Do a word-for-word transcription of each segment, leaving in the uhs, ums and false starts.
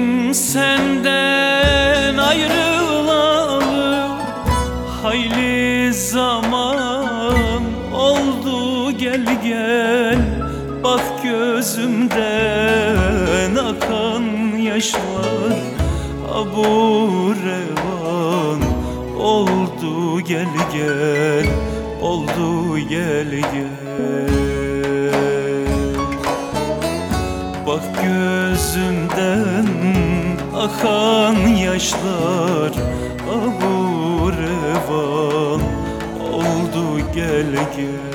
Benim senden ayrılalı hayli zaman oldu, gel gel. Bak gözümden akan yaşlar abu revan oldu, gel gel, oldu gel gel. Bak gözümden akan yaşlar abu revan oldu, gel gel.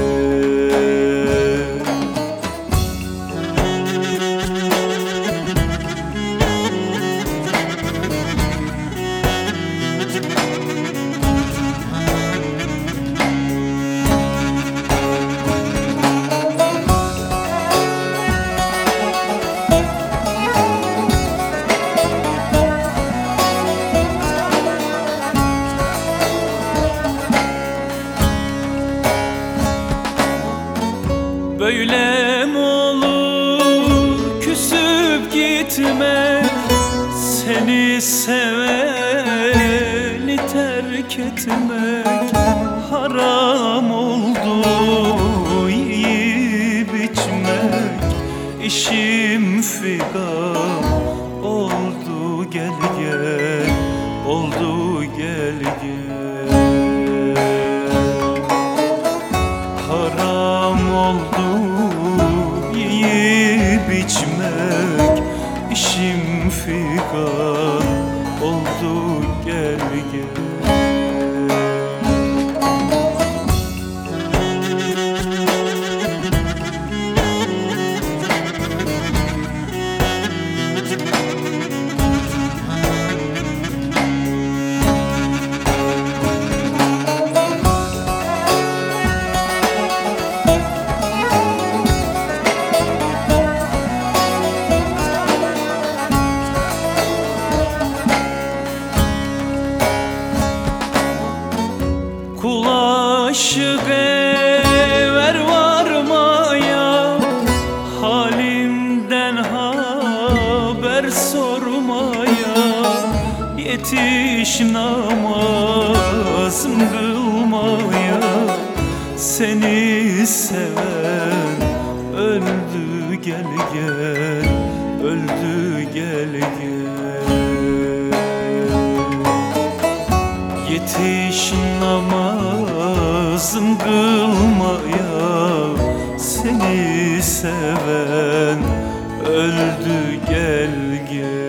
Böyle mi olur küsüp gitmek, seni seveni terk etmek? Haram oldu yiyip içmek, işim figan oldu, gel gel, oldu gel gel. Haram oldu yiyip içmek, işim figan oldu, gel gel. Kul aşık ever varmaya, halimden haber sormaya. Yetiş namazım kılmaya, seni seven öldü, gel gel, öldü gel gel. Yetiş namazım kılmaya, seni seven öldü, gel gel.